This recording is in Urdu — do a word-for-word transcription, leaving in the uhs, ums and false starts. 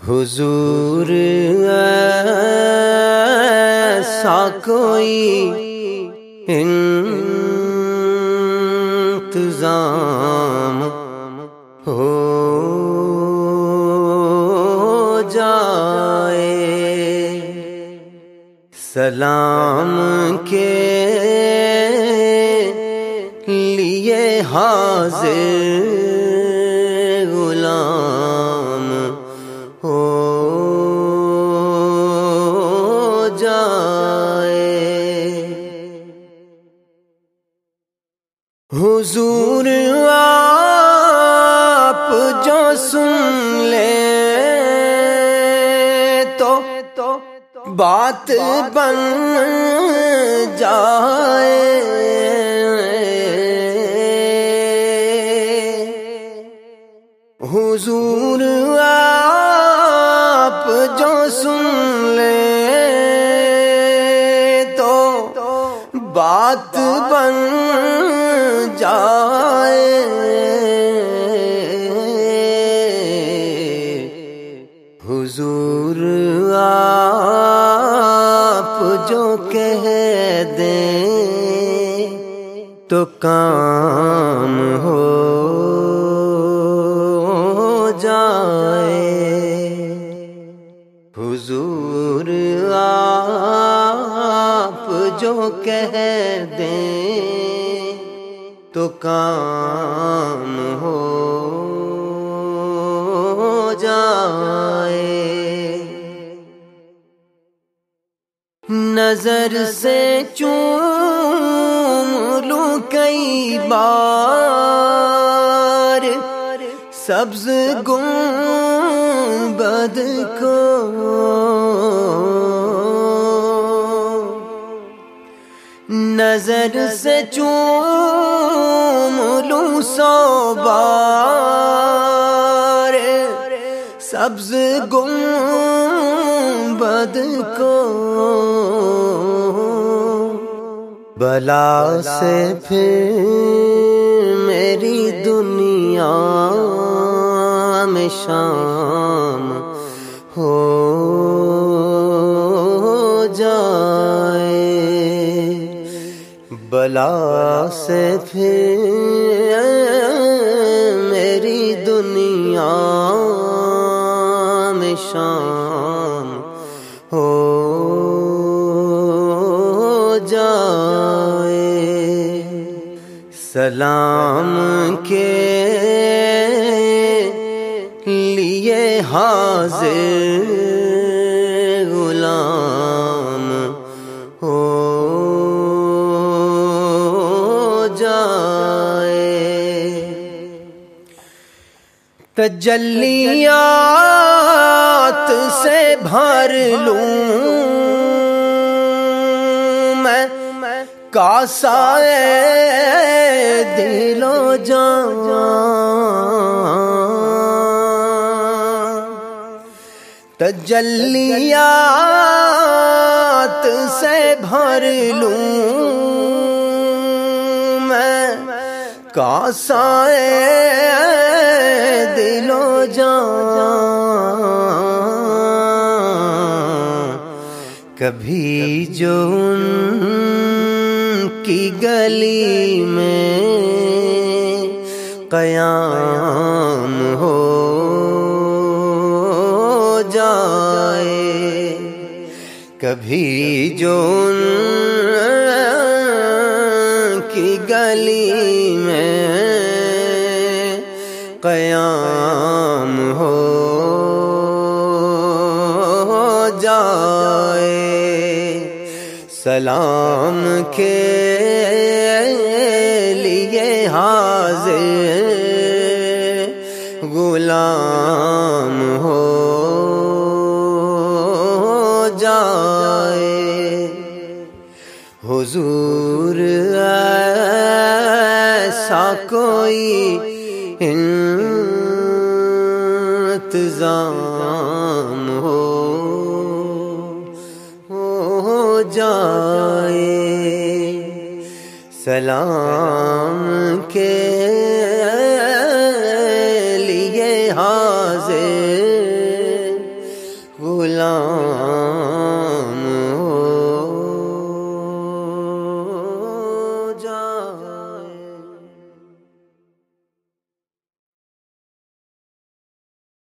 حضور ایسا کوئی انتظام ہو جائے، سلام کے لیے حاضر غلام ہو جائے۔ حضور آپ جو سن لیں تو بات بن جائے، حضور آپ جو سن لیں تو بات بن جائے، حضور آپ جو کہہ دیں تو کام ہو جائے، حضور آپ جو کہہ دیں تو کام ہو جائے۔ نظر سے چوم لوں کئی بار سبز گنبد کو، نظر سے چوم لوں سو بار سبز گنبد کو، بلا سے پھر میری دنیا میں شام ہو جائے، بلا سے پھر میری دنیا میں شام ہو جائے، سلام کے لیے حاضر غلام ہو جائے، تجلیات سے بھر لوں میں کاسہ دل و جان، تجلیات سے بھر لوں میں کاسہ دل و جان، کبھی جو ان کی گلی میں قیام ہو جائے، کبھی جو ان کی گلی میں قیام ہو جائے، سلام کے لیے حاضر غلام ہو جائے، حضور ایسا کوئی انتظام ہو جائے، سلام کے